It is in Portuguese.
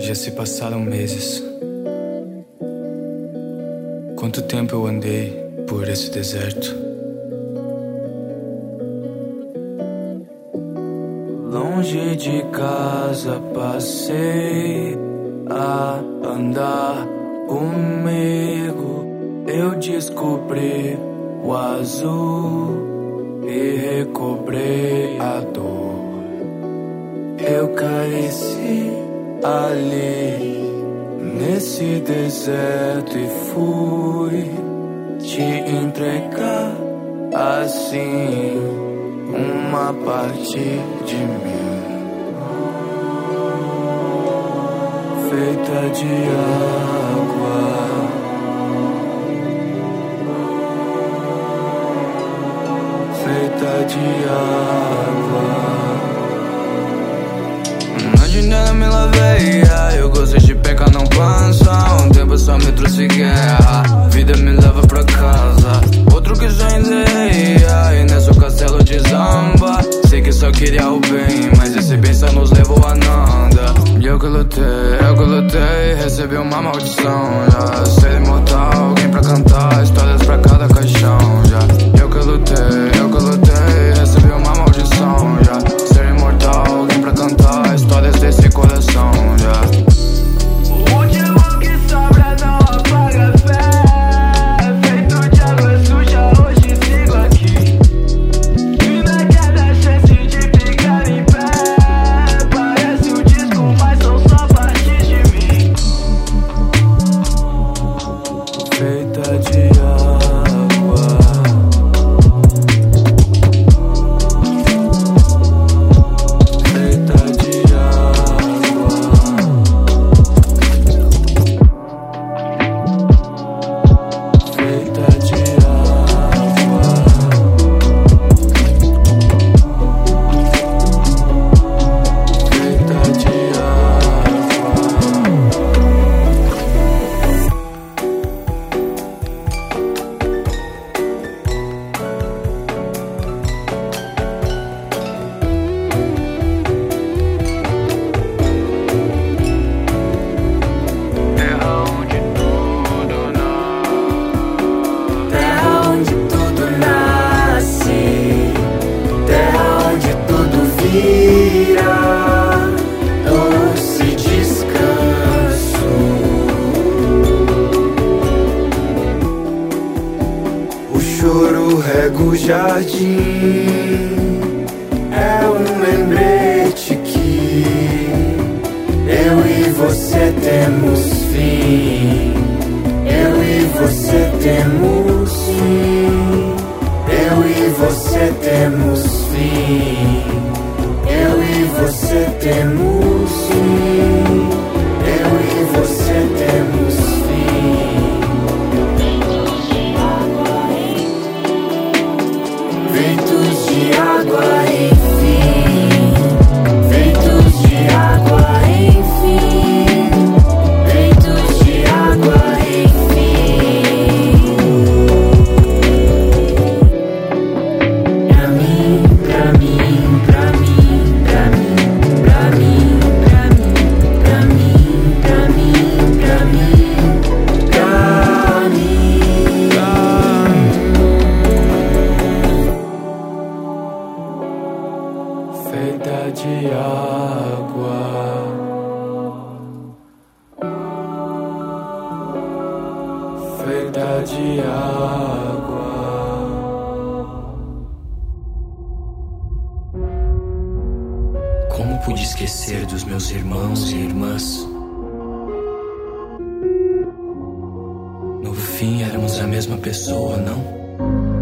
Já se passaram meses. Quanto tempo eu andei por esse deserto. Longe de casa passei a andar comigo. Eu descobri o azul e recobrei a dor. Eu careci ali nesse deserto e fui te entregar assim uma parte de mim, feita de água, feita de água. Na janela me lavei, eu gosto de pecar, não pança. Um tempo só me trouxe guerra, a vida me leva pra casa. Outro que já enterrei, e nesse castelo de Zamba. Sei que só queria o bem, mas esse bem só nos levou a nada. E eu que lutei, recebi uma maldição. Já ser imortal, alguém pra cantar histórias pra cada caixão. Já eu que lutei, recebi uma maldição. Já ser imortal, alguém pra cantar histórias desse coração. Já o último que sobra não apaga a fé. Feito de água suja, hoje sigo aqui. E na queda chance de ficar em pé. Parece um disco, mas são só partes de mim. Feita de água, feita de água, feita de água, feita de água. Terra onde tudo nasce, Terra onde tudo nasce, terra onde tudo vira doce descanso. O choro rega o jardim, é um lembrete que eu e você temos fim. Eu e você temos fim. Eu e você temos fim. Eu e você temos fim. Eu e você temos fim. Ventos de água, enfim. Ventos de água, enfim. Ventos de água, enfim. Pra mim, pra mim, pra mim, pra mim, pra mim, pra mim, pra mim, pra mim, pra mim, pra mim. feita de água, feita de água. Como pude esquecer dos meus irmãos e irmãs? No fim éramos a mesma pessoa, não?